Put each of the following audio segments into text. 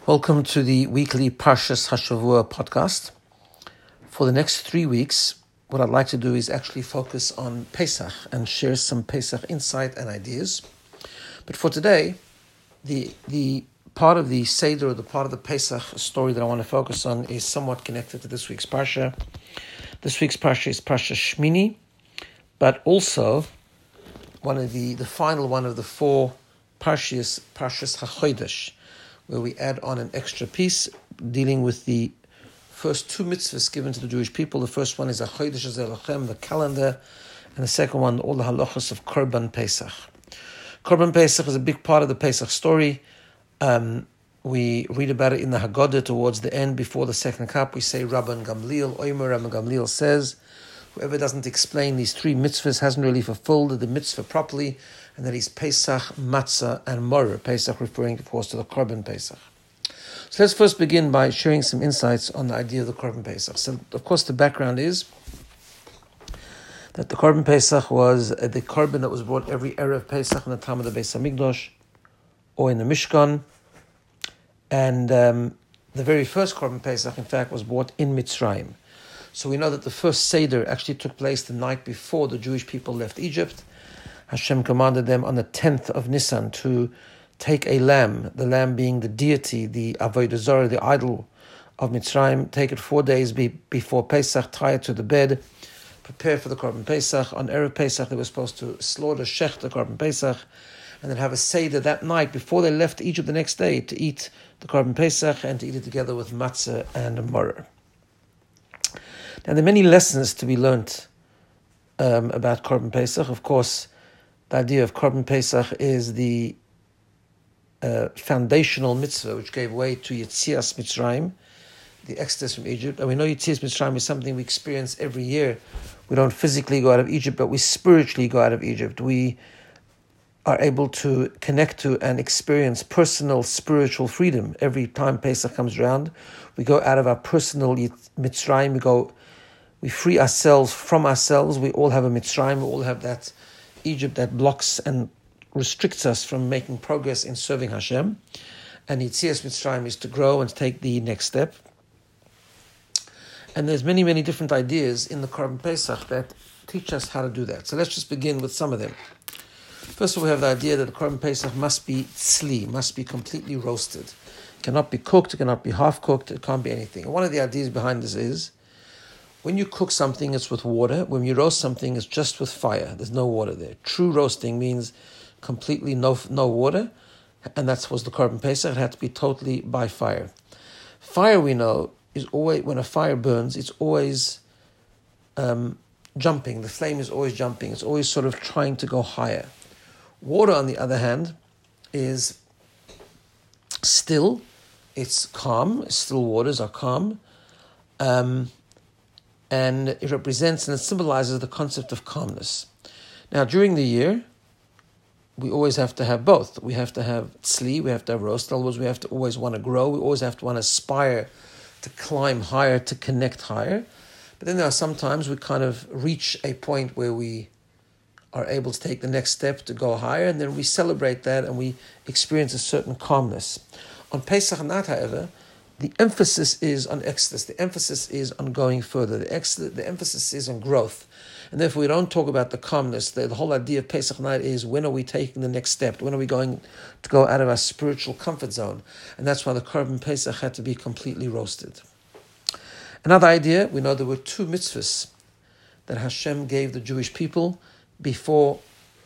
Welcome to the weekly Parshas Hashavua podcast. For the next 3 weeks, what I'd like to do is actually focus on Pesach and share some Pesach insight and ideas. But for today, the part of the Seder, or the part of the Pesach story that I want to focus on is somewhat connected to this week's Parsha. This week's Parsha is Parsha Shmini, but also one of the final one of the four Parshas HaChodesh, where we add on an extra piece dealing with the first two mitzvahs given to the Jewish people. The first one is HaChodesh HaZeh, the calendar, and the second one, all the halachos of Korban Pesach. Korban Pesach is a big part of the Pesach story. We read about it in the Haggadah towards the end, before the second cup. We say Rabban Gamliel, Omer Rabban Gamliel says, whoever doesn't explain these three mitzvahs hasn't really fulfilled the mitzvah properly, and that is Pesach, Matzah, and Moreh. Pesach referring, of course, to the Korban Pesach. So let's first begin by sharing some insights on the idea of the Korban Pesach. So, of course, the background is that the Korban Pesach was the Korban that was brought every Erev Pesach in the time of the Beis HaMikdash, or in the Mishkan. And the very first Korban Pesach, in fact, was brought in Mitzrayim. So we know that the first Seder actually took place the night before the Jewish people left Egypt. Hashem commanded them on the 10th of Nisan to take a lamb, the lamb being the deity, the Avodah Zarah, the idol of Mitzrayim, take it 4 days before Pesach, tie it to the bed, prepare for the Korban Pesach. On Erev Pesach, they were supposed to slaughter Shech, the Korban Pesach, and then have a Seder that night before they left Egypt the next day to eat the Korban Pesach and to eat it together with Matzah and Moreh. Now, there are many lessons to be learnt about Korban Pesach. Of course, the idea of Korban Pesach is the foundational mitzvah which gave way to Yetzias Mitzrayim, the exodus from Egypt. And we know Yetzias Mitzrayim is something we experience every year. We don't physically go out of Egypt, but we spiritually go out of Egypt. We are able to connect to and experience personal spiritual freedom. Every time Pesach comes around, we go out of our personal Mitzrayim, we free ourselves from ourselves. We all have a Mitzrayim, we all have that Egypt that blocks and restricts us from making progress in serving Hashem. And Yetzias Mitzrayim is to grow and to take the next step. And there's many, many different ideas in the Korban Pesach that teach us how to do that. So let's just begin with some of them. First of all, we have the idea that the Korban Pesach must be tzli, must be completely roasted. It cannot be cooked, it cannot be half-cooked, it can't be anything. And one of the ideas behind this is, when you cook something, it's with water. When you roast something, it's just with fire. There's no water there. True roasting means completely no water, and that was the Korban Pesach. It had to be totally by fire. Fire, we know, is always, when a fire burns, it's always jumping. The flame is always jumping. It's always sort of trying to go higher. Water, on the other hand, is still. It's calm. Still waters are calm. And it represents and it symbolizes the concept of calmness. Now, during the year, we always have to have both. We have to have tzli, we have to have roast. In other words, we have to always want to grow. We always have to want to aspire to climb higher, to connect higher. But then there are sometimes we kind of reach a point where we are able to take the next step to go higher, and then we celebrate that and we experience a certain calmness. On Pesach night, however, the emphasis is on exodus. The emphasis is on going further. The emphasis is on growth. And therefore, we don't talk about the calmness. The whole idea of Pesach night is, when are we taking the next step? When are we going to go out of our spiritual comfort zone? And that's why the Korban Pesach had to be completely roasted. Another idea, we know there were two mitzvahs that Hashem gave the Jewish people before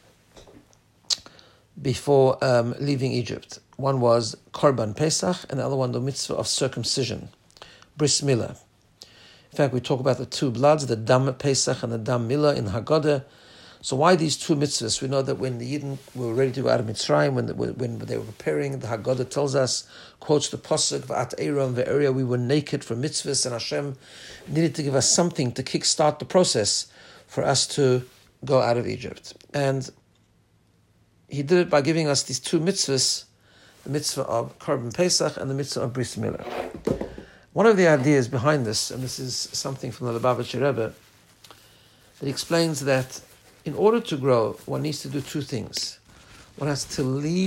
leaving Egypt. One was Korban Pesach, and the other one the mitzvah of circumcision, Bris Milah. In fact, we talk about the two bloods, the Dam Pesach and the Dam Milah in Haggadah. So why these two mitzvahs? We know that when the Yidden were ready to go out of Mitzrayim, when they were preparing, the Haggadah tells us, quotes the Pasuk, V'at Eiram ve'Eria, we were naked for mitzvahs, and Hashem needed to give us something to kickstart the process for us to go out of Egypt. And He did it by giving us these two mitzvahs, the mitzvah of Korban Pesach and the mitzvah of Bris Milah. One of the ideas behind this, and this is something from the Lubavitcher Rebbe, that explains that in order to grow, one needs to do two things. One has to leave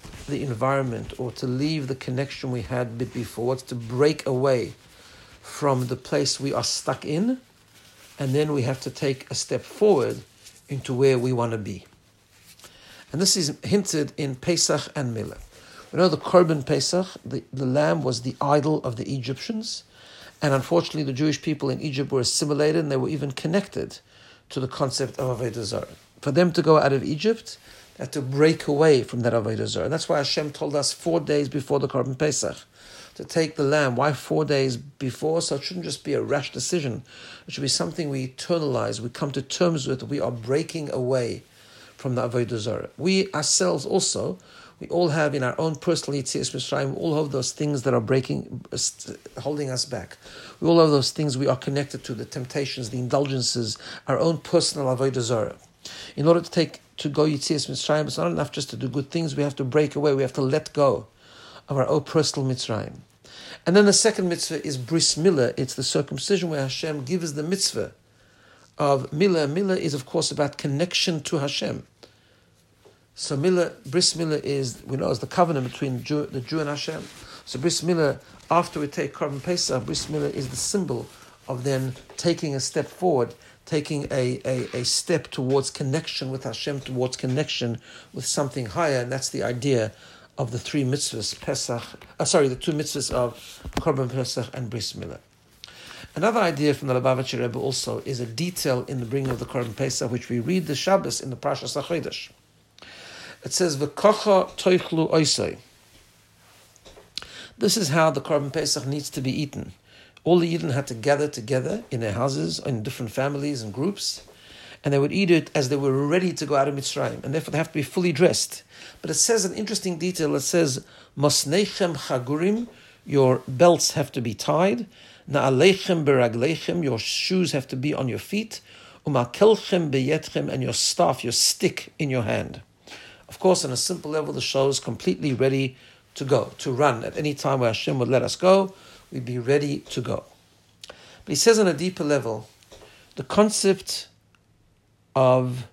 the environment or to leave the connection we had before. It's to break away from the place we are stuck in, and then we have to take a step forward into where we want to be. And this is hinted in Pesach and Milah. We know the Korban Pesach, the lamb was the idol of the Egyptians, and unfortunately the Jewish people in Egypt were assimilated and they were even connected to the concept of Avodah Zarah. For them to go out of Egypt, they had to break away from that Avodah Zarah. And that's why Hashem told us 4 days before the Korban Pesach to take the lamb. Why 4 days before? So it shouldn't just be a rash decision. It should be something we internalize, we come to terms with. We are breaking away from the Avodah Zarah. We ourselves also, we all have in our own personal Yetzias Mitzrayim, we all have those things that are holding us back. We all have those things we are connected to, the temptations, the indulgences, our own personal Avodah Zarah. In order to go Yetzias Mitzrayim, it's not enough just to do good things. We have to break away. We have to let go of our own personal Mitzrayim. And then the second mitzvah is Bris Milah. It's the circumcision where Hashem gives the mitzvah of Milah. Milah is, of course, about connection to Hashem. So Bris Milah is, we know, is the covenant between the Jew and Hashem. So Bris Milah, after we take Korban Pesach, Bris Milah is the symbol of then taking a step forward, taking a step towards connection with Hashem, towards connection with something higher, and that's the idea of the three mitzvahs, the two mitzvahs of Korban Pesach and Bris Milah. Another idea from the Lubavitcher Rebbe also is a detail in the bringing of the Korban Pesach, which we read the Shabbos in the Parshas HaChodesh. It says, "V'kocha toichlu oisei." This is how the Korban Pesach needs to be eaten. All the Yidden had to gather together in their houses, in different families and groups, and they would eat it as they were ready to go out of Mitzrayim, and therefore they have to be fully dressed. But it says an interesting detail. It says, "Mosneichem chagurim," your belts have to be tied. "Na'aleichem beragleichem," your shoes have to be on your feet. "Umakelchem beyetchem," and your staff, your stick, in your hand. Of course, on a simple level, the show is completely ready to go, to run. At any time where Hashem would let us go, we'd be ready to go. But he says on a deeper level, the concept of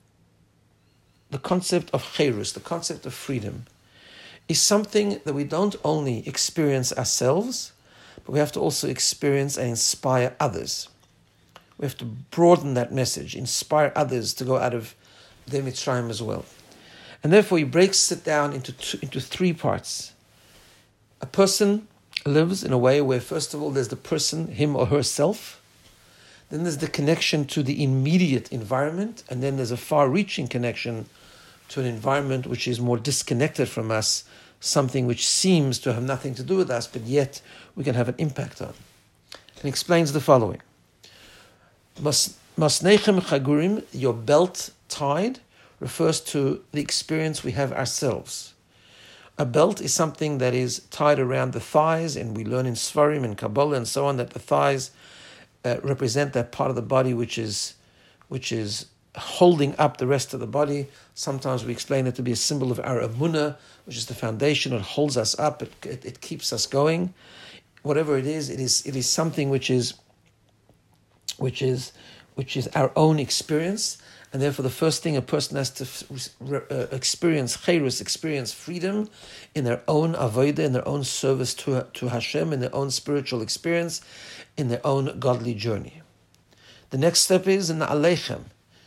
Chayrus, the concept of freedom, is something that we don't only experience ourselves, but we have to also experience and inspire others. We have to broaden that message, inspire others to go out of their Mitzrayim as well. And therefore he breaks it down into three parts. A person lives in a way where, first of all, there's the person, him or herself. Then there's the connection to the immediate environment. And then there's a far-reaching connection to an environment which is more disconnected from us, something which seems to have nothing to do with us, but yet we can have an impact on. And he explains the following. Masneichem chagurim, your belt tied, refers to the experience we have ourselves. A belt is something that is tied around the thighs, and we learn in Sfarim and Kabbalah and so on that the thighs represent that part of the body which is holding up the rest of the body. Sometimes we explain it to be a symbol of our emunah, which is the foundation. It holds us up. It keeps us going. Whatever it is something which is our own experience. And therefore, the first thing a person has to experience chayrus, experience freedom in their own avodah, in their own service to Hashem, in their own spiritual experience, in their own godly journey. The next step is in the aleichem.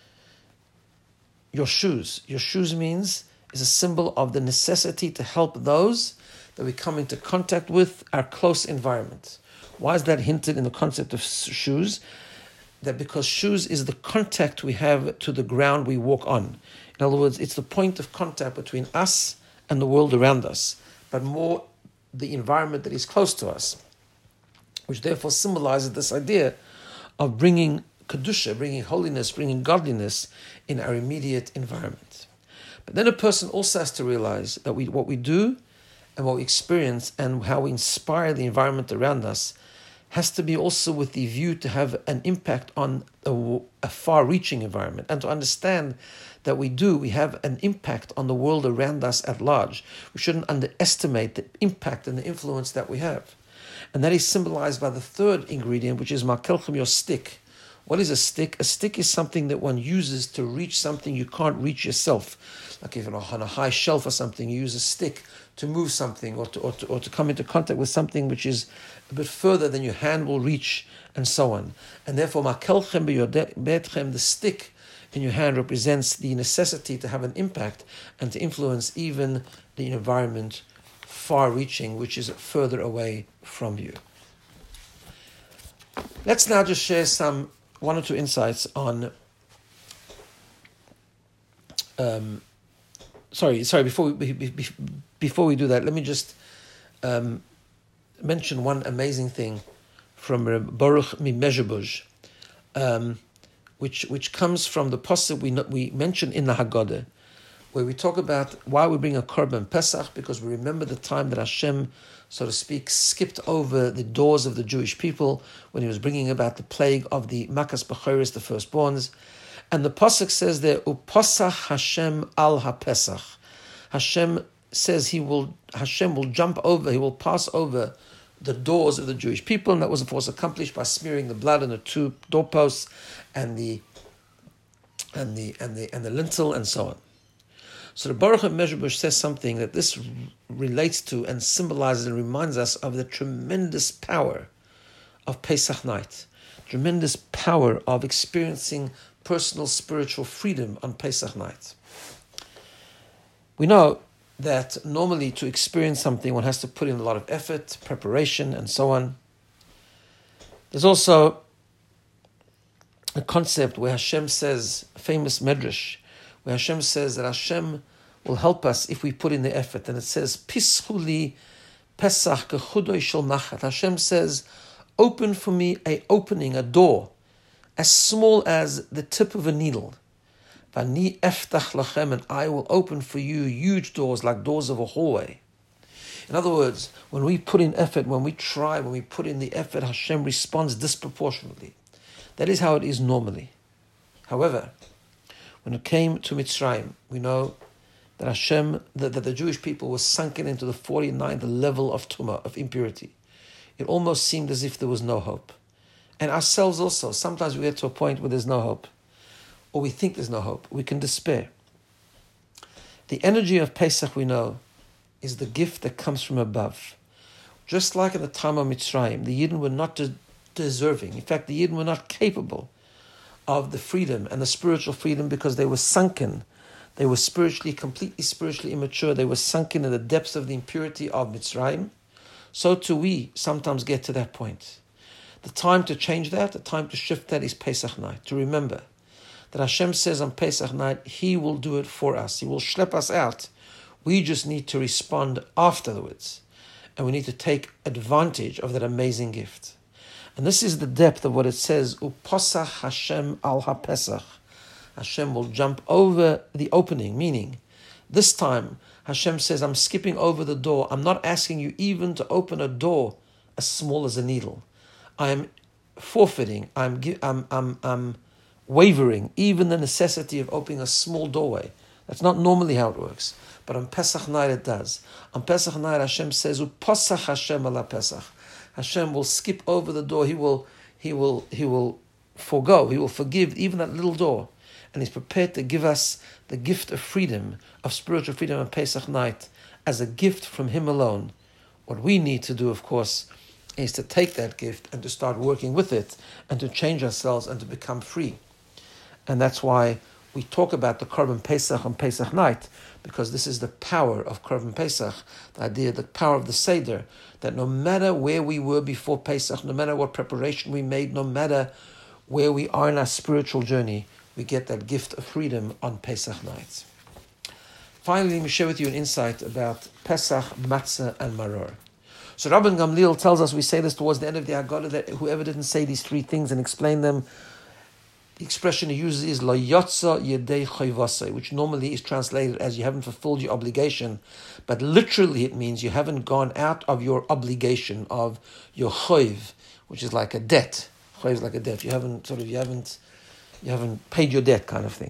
Your shoes. Your shoes is a symbol of the necessity to help those that we come into contact with, our close environment. Why is that hinted in the concept of shoes? That because shoes is the contact we have to the ground we walk on. In other words, it's the point of contact between us and the world around us, but more the environment that is close to us, which therefore symbolizes this idea of bringing kedusha, bringing holiness, bringing godliness in our immediate environment. But then a person also has to realize that what we do and what we experience and how we inspire the environment around us has to be also with the view to have an impact on a far-reaching environment, and to understand that we have an impact on the world around us at large. We shouldn't underestimate the impact and the influence that we have. And that is symbolized by the third ingredient, which is makelchem, your stick, What is a stick? A stick is something that one uses to reach something you can't reach yourself. Like if you're on a high shelf or something, you use a stick to move something or to come into contact with something which is a bit further than your hand will reach, and so on. And therefore, makelchem beyodechem, the stick in your hand represents the necessity to have an impact and to influence even the environment far-reaching, which is further away from you. Let's now just share one or two insights on. Before we do that, let me just mention one amazing thing from Baruch Mimezhebush, which comes from the pasuk we mentioned in the Haggadah, where we talk about why we bring a korban Pesach, because we remember the time that Hashem, so to speak, skipped over the doors of the Jewish people when he was bringing about the plague of the Makas Bechoros, the firstborns. And the pasuk says there, Upasach Hashem al HaPesach. Hashem says Hashem will jump over, he will pass over the doors of the Jewish people, and that was of course accomplished by smearing the blood on the two doorposts and the lintel and so on. So the Baruch Mezhebush says something that this relates to and symbolizes and reminds us of the tremendous power of Pesach night, tremendous power of experiencing personal spiritual freedom on Pesach night. We know that normally to experience something one has to put in a lot of effort, preparation, and so on. There's also a concept where Hashem says, a famous medrash, where Hashem says that Hashem will help us if we put in the effort. And it says, Pishuli Pesach kechudoi shel machat. Hashem says, open for me a door, as small as the tip of a needle. Vani eftach lachem, and I will open for you huge doors like doors of a hallway. In other words, when we put in effort, when we try, when we put in the effort, Hashem responds disproportionately. That is how it is normally. However, when it came to Mitzrayim, we know that that the Jewish people were sunken into the 49th level of tumah, of impurity. It almost seemed as if there was no hope. And ourselves also, sometimes we get to a point where there's no hope, or we think there's no hope. We can despair. The energy of Pesach, we know, is the gift that comes from above. Just like in the time of Mitzrayim, the Yidden were not deserving. In fact, the Yidden were not capable of the freedom and the spiritual freedom because they were sunken. They were completely spiritually immature. They were sunken in the depths of the impurity of Mitzrayim. So too we sometimes get to that point. The time to change that, the time to shift that is Pesach night. To remember that Hashem says on Pesach night, He will do it for us. He will schlep us out. We just need to respond afterwards. And we need to take advantage of that amazing gift. And this is the depth of what it says, Upasach Hashem al HaPesach. Hashem will jump over the opening, meaning this time Hashem says, I'm skipping over the door. I'm not asking you even to open a door as small as a needle. I am forfeiting, I'm wavering even the necessity of opening a small doorway. That's not normally how it works. But on Pesach night it does. On Pesach night Hashem says, Upasach Hashem ala Pesach. Hashem will skip over the door. He will forego. He will forgive even that little door. And He's prepared to give us the gift of freedom, of spiritual freedom on Pesach night, as a gift from Him alone. What we need to do, of course, is to take that gift and to start working with it and to change ourselves and to become free. And that's why we talk about the Korban Pesach on Pesach night, because this is the power of Korban Pesach, the idea, the power of the Seder, that no matter where we were before Pesach, no matter what preparation we made, no matter where we are in our spiritual journey, we get that gift of freedom on Pesach night. Finally, let me share with you an insight about Pesach, Matzah, and Maror. So Rabban Gamliel tells us, we say this towards the end of the Haggadah, that whoever didn't say these three things and explain them, the expression he uses is Lo yotza yedei chayvasei, which normally is translated as you haven't fulfilled your obligation, but literally it means you haven't gone out of your obligation of your chayv, which is like a debt. Chayv is like a debt. You haven't paid your debt, kind of thing.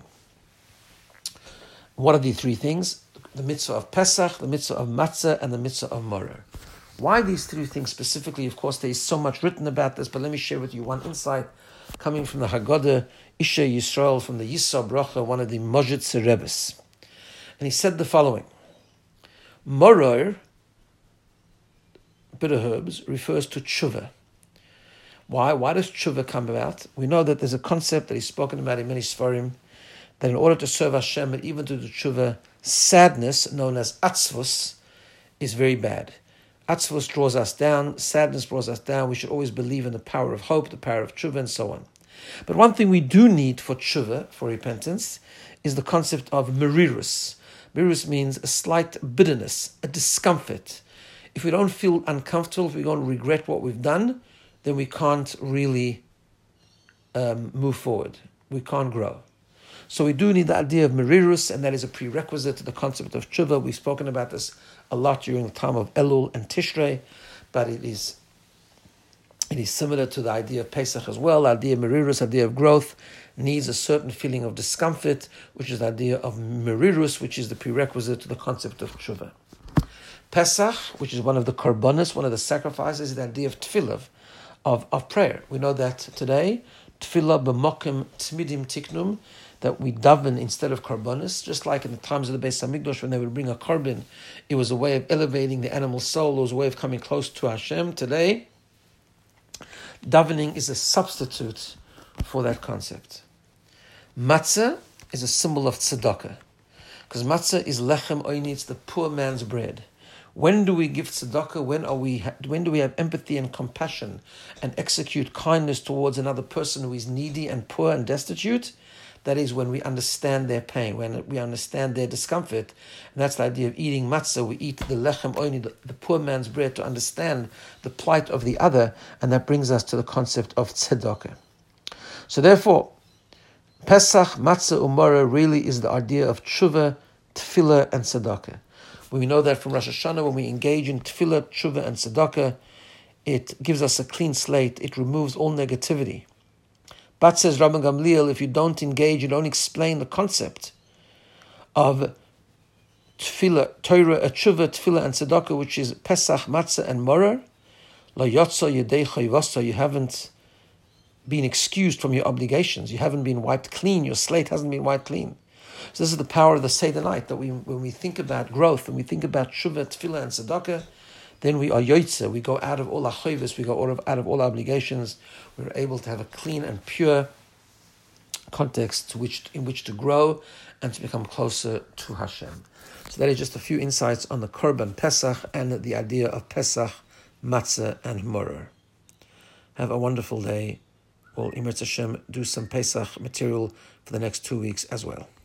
What are the three things? The mitzvah of Pesach, the mitzvah of Matzah, and the mitzvah of Maror. Why these three things specifically? Of course, there is so much written about this, but let me share with you one insight coming from the Haggadah Isha Yisrael from the Yisra Bracha, one of the Mojitz Rebbes. And he said the following: Moror, bitter herbs, refers to tshuva. Why? Why does tshuva come about? We know that there's a concept that he's spoken about in many Sfarim, that in order to serve Hashem and even to do tshuva, sadness, known as atzvus, is very bad. Atzvus draws us down, sadness draws us down. We should always believe in the power of hope, the power of tshuva, and so on. But one thing we do need for tshuva, for repentance, is the concept of merirus. Merirus means a slight bitterness, a discomfort. If we don't feel uncomfortable, if we don't regret what we've done, then we can't really move forward. We can't grow. So we do need the idea of merirus, and that is a prerequisite to the concept of tshuva. We've spoken about this a lot during the time of Elul and Tishrei, but it is similar to the idea of Pesach as well. The idea of merirus, the idea of growth, needs a certain feeling of discomfort, which is the idea of merirus, which is the prerequisite to the concept of tshuva. Pesach, which is one of the korbanos, one of the sacrifices, is the idea of tefillah, of prayer. We know that today, tefillah b'mokim tmidim tiknum, that we daven instead of korbanos, just like in the times of the Beis Hamikdash when they would bring a korban, it was a way of elevating the animal soul, it was a way of coming close to Hashem. Today, davening is a substitute for that concept. Matzah is a symbol of tzedakah, because matzah is lechem oini, it's the poor man's bread. When do we give tzedakah? When do we have empathy and compassion and execute kindness towards another person who is needy and poor and destitute? That is when we understand their pain, when we understand their discomfort. And that's the idea of eating matzah. We eat the lechem oini, the poor man's bread, to understand the plight of the other, and that brings us to the concept of tzedakah. So therefore, Pesach, matzah, umara really is the idea of tshuva, tefillah, and tzedakah. We know that from Rosh Hashanah, when we engage in tefillah, tshuva, and tzedakah, it gives us a clean slate. It removes all negativity. But says Rabban Gamliel, if you don't engage, you don't explain the concept of tefillah, Torah, tshuva, tefillah, and tzedakah, which is Pesach, matzah, and moror, la yotza yedeicha yivasa, you haven't been excused from your obligations. You haven't been wiped clean. Your slate hasn't been wiped clean. So this is the power of the Seder night, that when we think about growth, when we think about tshuva, tefillah, and tzedakah, then we are yotze. We go out of all our chayvus, we go out of all our obligations. We're able to have a clean and pure context in which to grow and to become closer to Hashem. So that is just a few insights on the Korban Pesach and the idea of Pesach, Matzah, and Moror. Have a wonderful day. We'll, Im Yirtzeh Hashem, do some Pesach material for the next 2 weeks as well.